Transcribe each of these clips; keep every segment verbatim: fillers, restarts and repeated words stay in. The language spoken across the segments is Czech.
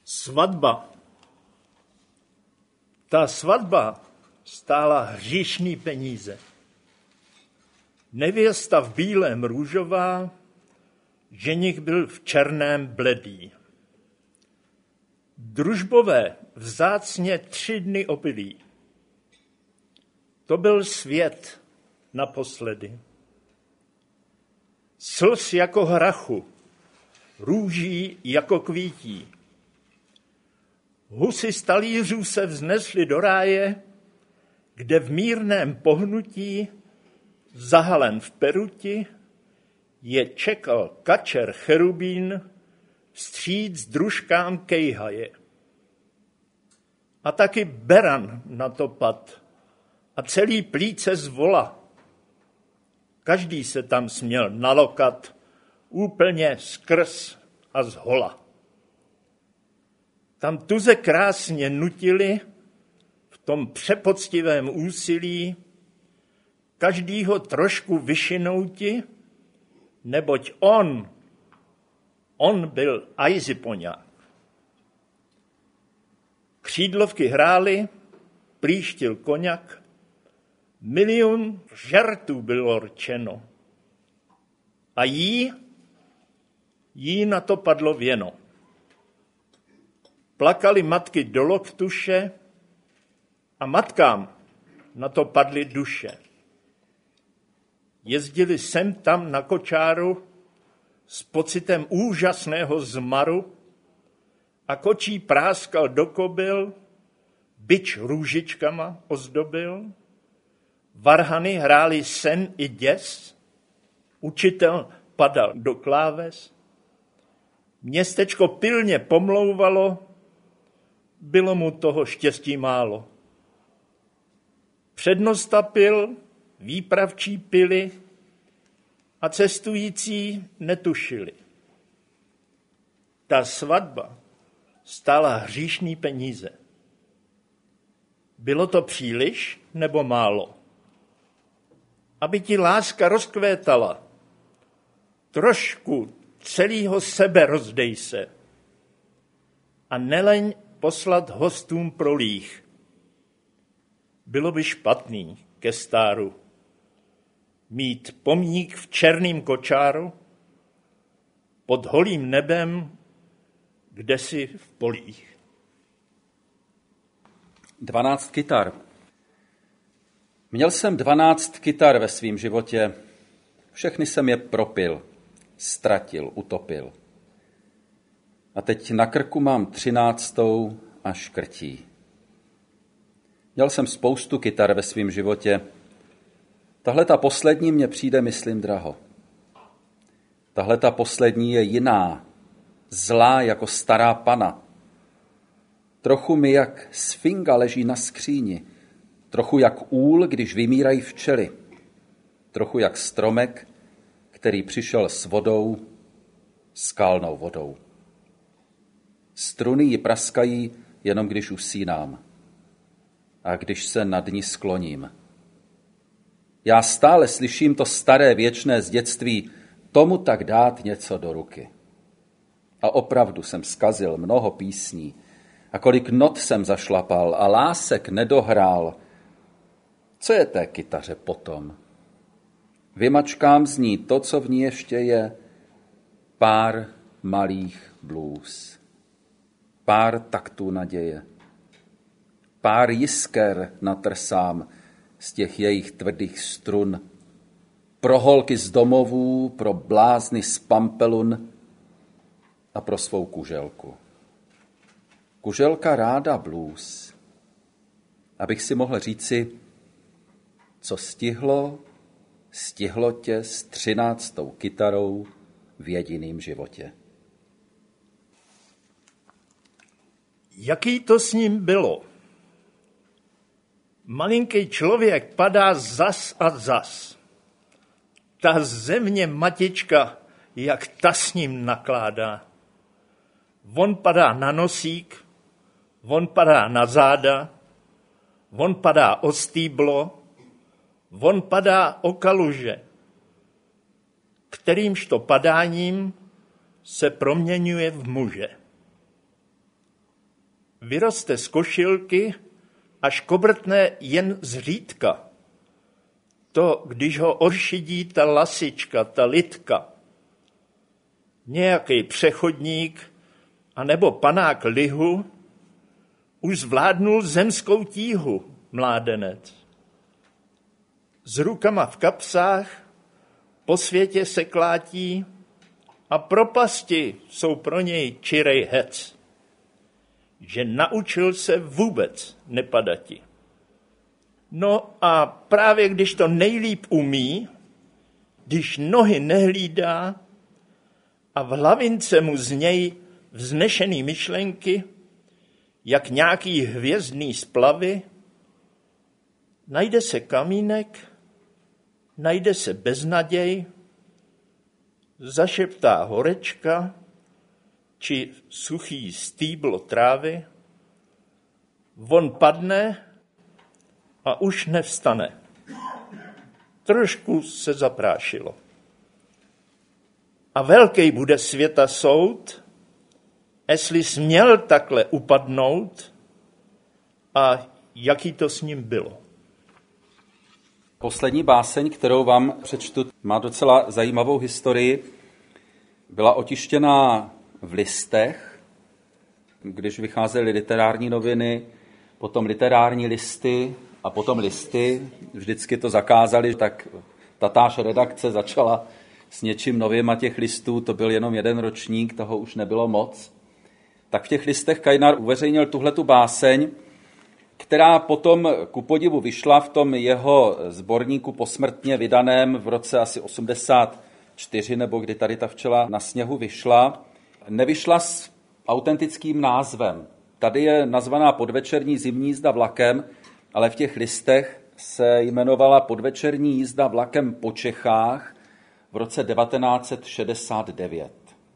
Svatba. Ta svatba stála hříšný peníze. Nevěsta v bílém růžová, ženich byl v černém bledý. Družbové vzácně tři dny opilí. To byl svět naposledy. Slz jako hrachu, růží jako kvítí. Husy z talířů se vznesly do ráje, kde v mírném pohnutí, zahalen v peruti, je čekal kačer cherubín vstříc družkám kejhaje. A taky beran na to pad a celý plíce z vola. Každý se tam směl nalokat úplně skrz a zhola. Tam tuze krásně nutili v tom přepoctivém úsilí každýho trošku vyšinouti, neboť on, on byl ajzipoňák. Křídlovky hrály, plíštil koňak, milion žertů bylo rčeno. A jí, jí na to padlo věno. Plakali matky do loktuše a matkám na to padly duše. Jezdili sem tam na kočáru s pocitem úžasného zmaru a kočí práskal do kobyl, bič růžičkama ozdobil, varhany hráli sen i děs, učitel padal do kláves, městečko pilně pomlouvalo, bylo mu toho štěstí málo. Přednosta pil, výpravčí pili a cestující netušili. Ta svatba stála hříšný peníze. Bylo to příliš nebo málo? Aby ti láska rozkvétala, trošku celého sebe rozdej se a neleň poslat hostům prolích. Bylo by špatný ke stáru mít pomník v černým kočáru pod holým nebem kdesi v polích. Dvanáct kytar. Měl jsem dvanáct kytar ve svém životě. Všechny jsem je propil, ztratil, utopil. A teď na krku mám třináctou a škrtí. Měl jsem spoustu kytar ve svém životě. Tahle ta poslední mně přijde, myslím, draho. Tahle ta poslední je jiná, zlá jako stará pana. Trochu mi jak sfinga leží na skříni, trochu jak úl, když vymírají včely, trochu jak stromek, který přišel s vodou, skalnou vodou. Struny ji praskají, jenom když usínám a když se nad ní skloním. Já stále slyším to staré věčné z dětství, tomu tak dát něco do ruky. A opravdu jsem zkazil mnoho písní a kolik not jsem zašlapal a lásek nedohrál. Co je té kytaře potom? Vymačkám z ní to, co v ní ještě je, pár malých blues, pár taktů naděje, pár jisker natrsám z těch jejich tvrdých strun, pro holky z domovů, pro blázny z Pampelun a pro svou kuželku. Kuželka ráda blues, abych si mohl říci, co stihlo, stihlo tě s třináctou kytarou v jediném životě. Jaký to s ním bylo? Malinký člověk padá zas a zas. Ta země matička, jak ta s ním nakládá. On padá na nosík, on padá na záda, on padá o stýblo, on padá o kaluže, kterýmž to padáním se proměňuje v muže. vyroste z košilky a škobrtne jen zřídka. To, když ho oršidí ta lasička, ta litka, nějaký přechodník anebo panák lihu, už zvládnul zemskou tíhu, mládenec. S rukama v kapsách po světě se klátí a propasti jsou pro něj čirej hec, že naučil se vůbec nepadati. No a právě když to nejlíp umí, když nohy nehlídá a v hlavince mu z něj vznešený myšlenky, jak nějaký hvězdný splavy, najde se kamínek, najde se beznaděj, zašeptá horečka či suchý stýblo trávy, on padne a už nevstane. Trošku se zaprášilo. A velký bude světa soud, jestli směl takhle upadnout a jaký to s ním bylo. Poslední báseň, kterou vám přečtu, má docela zajímavou historii. Byla otištěná v listech, když vycházely literární noviny, potom literární listy a potom listy. Vždycky to zakázali, tak tatáž redakce začala s něčím novým a těch listů, to byl jenom jeden ročník, toho už nebylo moc. Tak v těch listech Kajnar uveřejnil tuhletu báseň, která potom ku podivu vyšla v tom jeho sborníku posmrtně vydaném v roce asi osmdesát čtyři, nebo kdy tady ta včela na sněhu vyšla. Nevyšla s autentickým názvem. Tady je nazvaná Podvečerní zimní jízda vlakem, ale v těch listech se jmenovala Podvečerní jízda vlakem po Čechách v roce devatenáct set šedesát devět.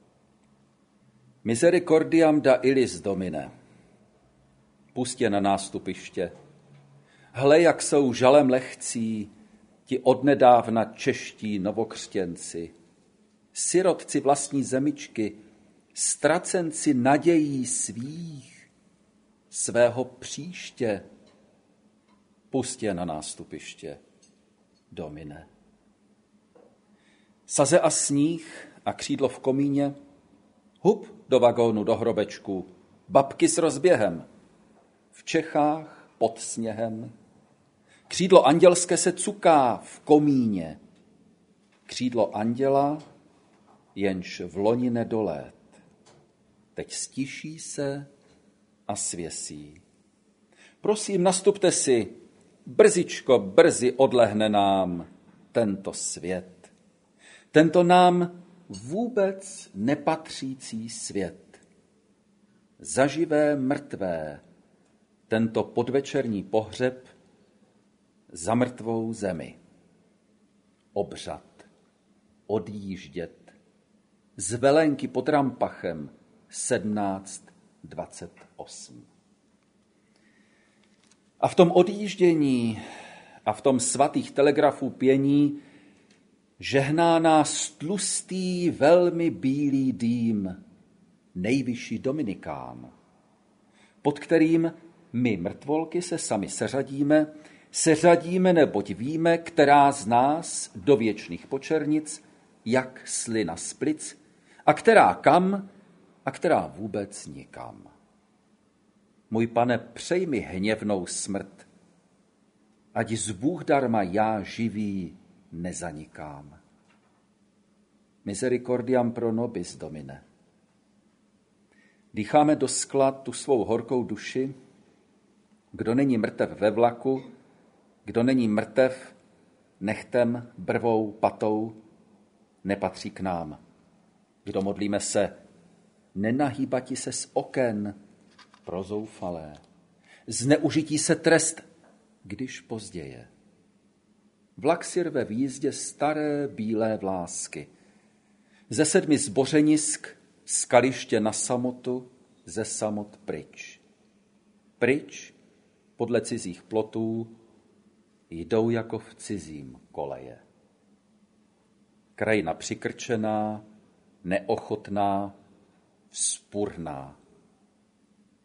Misericordiam da illis Domine. Pustě na nástupiště. Hle, jak jsou žalem lehcí ti odnedávna čeští novokřtěnci, sirotci vlastní zemičky, ztracenci nadějí svých, svého příště. Pustě na nástupiště, Domine. Saze a sníh a křídlo v komíně, hup do vagónu, do hrobečku, babky s rozběhem, v Čechách pod sněhem. Křídlo andělské se cuká v komíně. Křídlo anděla, jenž v loni nedolét. Teď stiší se a svěsí. Prosím, nastupte si, brzičko, brzy odlehne nám tento svět. Tento nám vůbec nepatřící svět. Zaživé mrtvé, tento podvečerní pohřeb za mrtvou zemi. Obřad, odjíždět, z Velenky pod Rampachem sedmnáct dvacet osm. A v tom odjíždění a v tom svatých telegrafů pění žehná nás tlustý, velmi bílý dým, nejvyšší Dominikán, pod kterým my mrtvolky se sami seřadíme, seřadíme, neboť víme, která z nás do věčných počernic, jak slina z plic, a která kam, a která vůbec nikam. Můj Pane, přej mi hněvnou smrt, ať z Bůh darma já živý nezanikám. Misericordiam pro nobis, Domine. Dýcháme do skla tu svou horkou duši. Kdo není mrtev ve vlaku, kdo není mrtev nechtem, brvou, patou, nepatří k nám. Kdo modlíme se, nenahýbati se z oken, pro zoufalé. Zneužití se trest, když pozděje. Vlak si rve v jízdě staré bílé vlásky. Ze sedmi zbořenisk skaliště na samotu, ze samot pryč. Pryč, podle cizích plotů, jdou jako v cizím koleje. Krajina přikrčená, neochotná, vzpurná.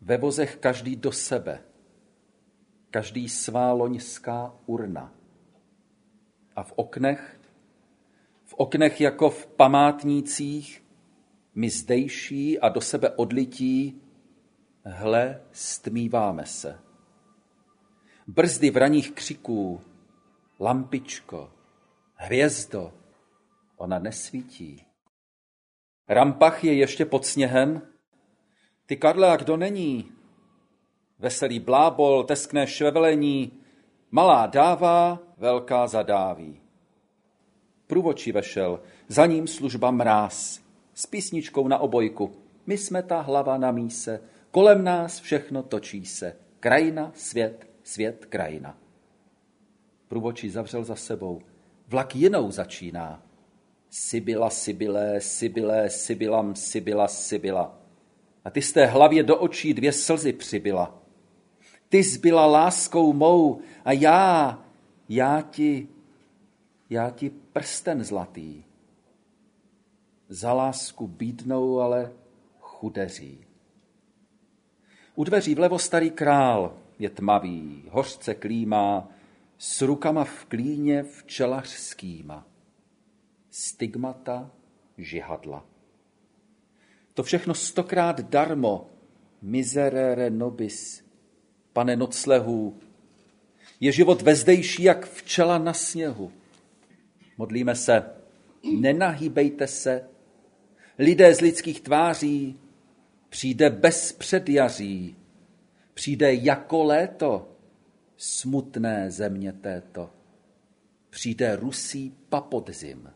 ve vozech každý do sebe, každý svá loňská urna. A v oknech, v oknech jako v památnících, my zdejší a do sebe odlití, hle, stmíváme se. Brzdy vraních křiků, lampičko, hvězdo, ona nesvítí. Rampach je ještě pod sněhem. Ty, Karle, a kdo není? Veselý blábol, teskné švevelení, malá dává, velká zadáví. Průvodčí vešel, za ním služba Mráz, s písničkou na obojku. My jsme ta hlava na míse, kolem nás všechno točí se. Krajina, svět, svět, krajina. Průvodčí zavřel za sebou. Vlak jinou začíná. Sibyla, Sibylé, Sibylé, Sibylam, Sibyla, Sibyla. A ty z té hlavě do očí dvě slzy přibyla. Ty zbyla láskou mou a já, já ti, já ti prsten zlatý. Za lásku bídnou, ale chudeří. U dveří vlevo starý král je tmavý, hořce klímá, s rukama v klíně včelařskýma. Stigmata, žihadla. To všechno stokrát darmo, miserere nobis, pane noclehů, je život vezdejší jak včela na sněhu. Modlíme se, nenahýbejte se, lidé z lidských tváří, přijde bez předjaří, přijde jako léto, smutné země této, přijde rusý papodzim.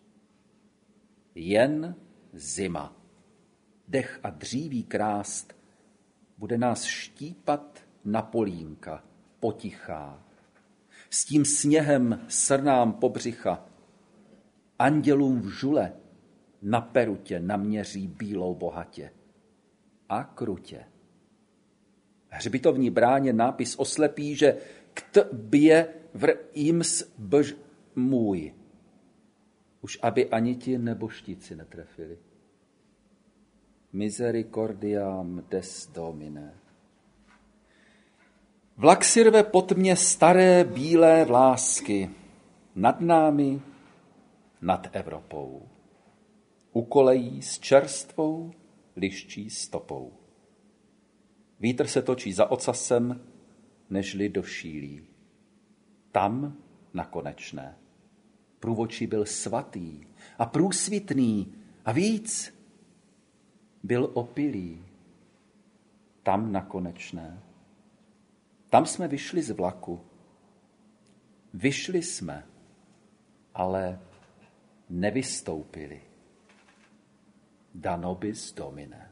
Jen zima, dech a dříví krást, bude nás štípat na polínka, potichá. S tím sněhem srnám po břicha, andělům v žule na perutě naměří bílou bohatě. A krutě. Hřbitovní bráně nápis oslepí, že kt bije vr ims bž můj. Už aby ani ti neboštíci netrefili. Misericordiam des Domine. Vlak si rve po tmě staré bílé vlásky nad námi, nad Evropou. U kolejí s čerstvou liščí stopou. Vítr se točí za ocasem, nežli došílí. Tam na konečné. Průvodčí byl svatý a průsvitný a víc byl opilý. Tam na konečné. Tam jsme vyšli z vlaku. Vyšli jsme, ale nevystoupili. Da nobis Domine.